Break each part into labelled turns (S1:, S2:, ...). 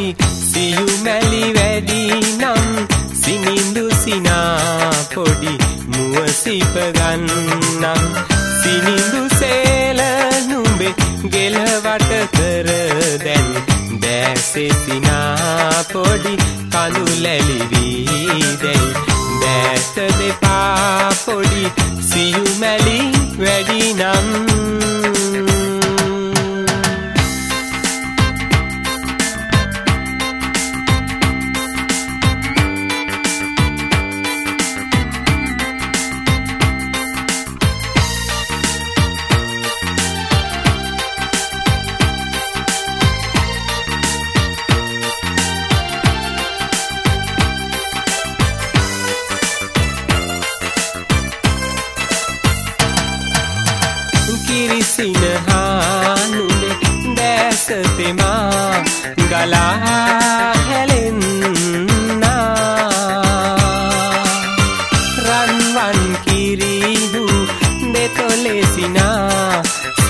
S1: සියුමැලි වැඩි නම් සිනිඳු සිනා පොඩි මුව සිප ගන්නම් සිනිඳු සේල නුඹේ ගෙලවට කර දැන් දැසේ සිනා පොඩි කඳුලැලි වී දැයි දැස දෙපා පොඩි සියුමැලි වැඩි නම් සිනහානුනේ දැස තෙමා ගලා හැලෙන්නා රන්වන් කිරිහු දෙතොලේ සිනා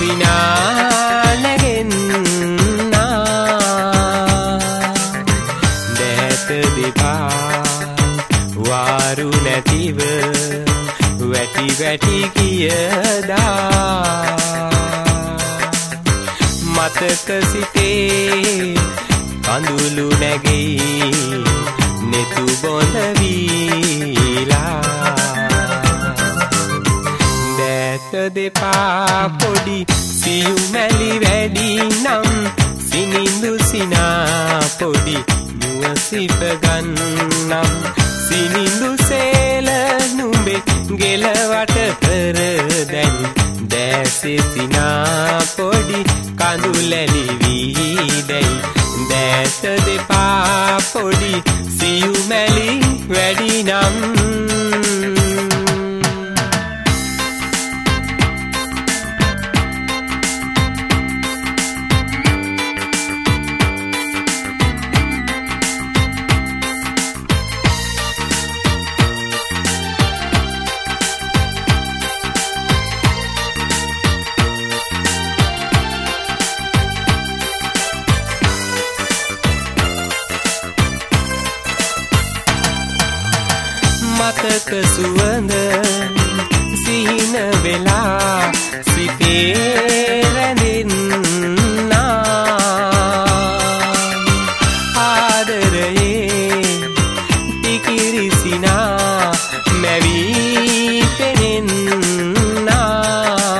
S1: නැගෙන්නා දැත දෙපා වාරු නැතිව වැටි වැටි කියදා මතක සිතේ කඳුළු නැගෙයි නෙතු බොඳ වීලා දැත දෙපා පොඩි සියුමැලි වැඩි නම් සිනිඳු සිනා පොඩි මුව සිප ගන්නම් සිනිඳු සේල නුඹේ ගෙලවට කර දැන් දැසේ සිනා පොඩි කඳුලැලි වී දැයි දැස දෙපා පොඩි සියුමැලි වැඩි නම් මතක සුවඳ සිහින වෙලා සිතේ රැඳෙන්නා ආදරයේ පිකිරි සිනා මැවී පෙනෙන්නා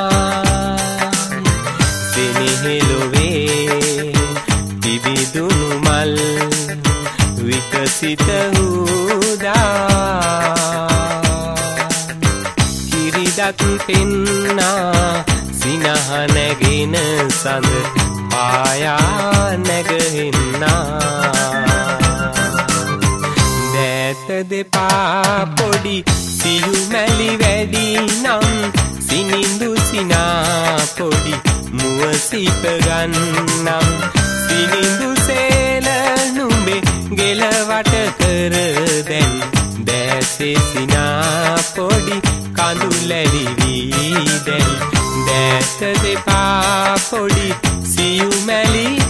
S1: සෙනෙහෙලොවේ තිබිදුණු මල් විකසිත හුදා කිරිදත් පෙන්නා සිනහ නැගෙන සඳ පායා නැගෙන්නා දැත දෙපා පොඩි සියුමැලි වැඩි නම් සිනිඳු සිනා පොඩි මුව සිප ගන්නම් සිනිඳු සේල නුඹේ ගෙලවට කර දැන් දැසේ සිනා පොඩි කඳුලැලි වී දැයි දැස දෙපා පොඩි සියුමැලි